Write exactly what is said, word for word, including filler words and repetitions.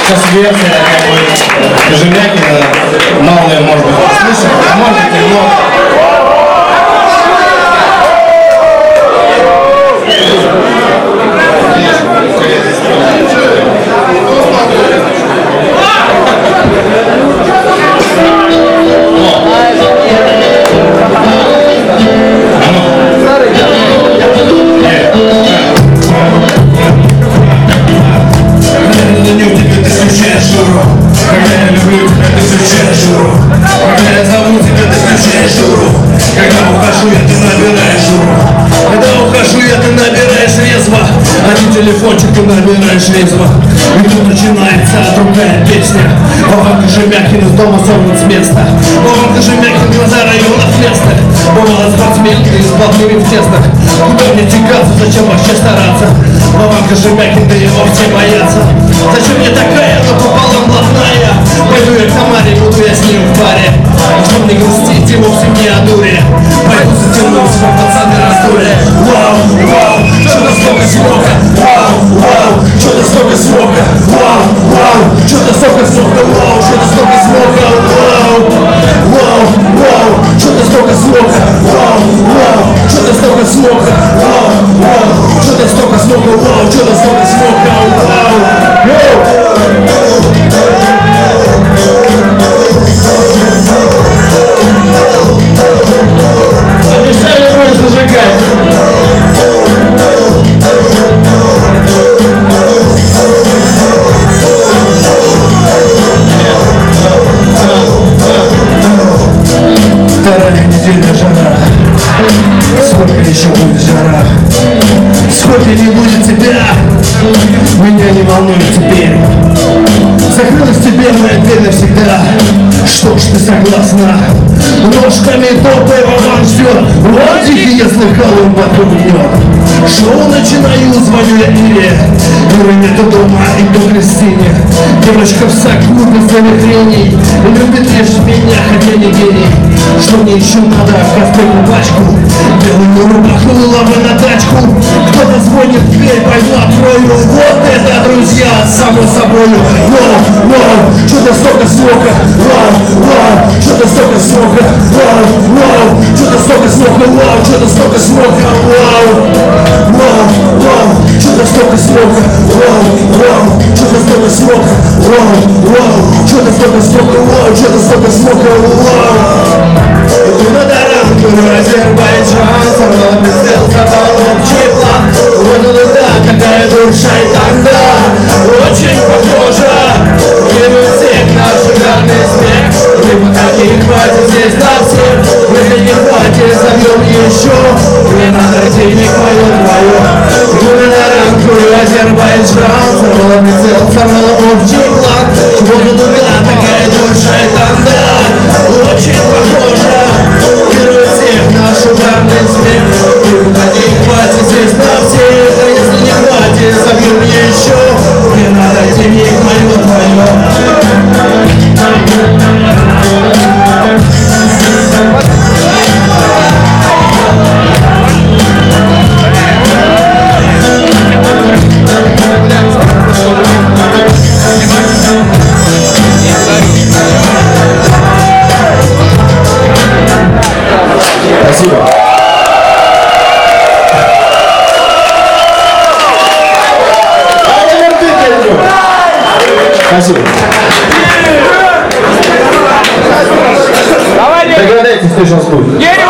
Сейчас версия как бы Кожемякина, мало ее, может быть, услышал, а может быть, его... Телефончик ты набираешь резво, и тут начинается другая песня. Вован Кожемякин из дома сорван с места. Вован Кожемякин, глаза районов места. Бывало спортсменки из болтливых тестах. Куда мне тягаться, зачем вообще стараться? Вован Кожемякин, да его все боятся. Зачем мне такая, но пополам блатная? Пойду я к Тамаре, буду я с ним в паре. Что мне грустить, и вовсе не о дуре. Пойду затянусь, во пацаны раздули. Вау, вау, что-то столько смока. Вау, вау, что-то столько смока. Вау, вау, что-то столько смока. Вау, что-то столько смока. Вау, вау, вау, что-то столько смока. Вау, вау, что-то столько смока. Вау, вау, что-то столько смока. Вау, что-то столько смока. Вау, обещали больше зажигать. Вторая неделя жара. Сколько еще будет жара? Сколько не будет тебя? Меня не волнует теперь. Закрылась тебе моя дверь навсегда. Что ж ты согласна? Ножками топай, Вован ждет. Владики, я слыхал, он потом бьет. Шоу начинаю, звоню я Ире. Иры нету дома, иду к Кристине. Девочка в соку без завихрений. Любит лишь меня, хотя не гений. Что мне еще надо? Косплейную пачку, белую рубаху, лавы на тачку. Кто-то звонит в дверь, пойду открою. Вот это, друзья, само собой. Вау, вау, что-то столько смока. Вау, вау, что-то столько смока. Вау, вау, что-то столько смока. Вау, что-то столько смока. Вау, вау, вау, что-то столько смока. Вау, вау, что-то столько смока. Вау, вау, что-то столько смока. Вау, что-то столько смока. Вау. Иду на таранку, Азербайджан, со мной пиздел, забал общий план. Вот туда, какая душа и тогда очень похожа. Мимо всех наш шикарный смех. И пока не хватит здесь на всех. Если не хватит, забьем еще. Мне надо денег мое твое. Иду на таранку, Азербайджан, со мной пиздел, забал общий план. Вот туда, какая душа и тогда очень похожа. Наш ударный смех. И пока не хватит здесь на всех. А если не хватит, забью мне еще. Мне надо денег мое твое. Спасибо. Спасибо. Догадайтесь, кто сейчас будет.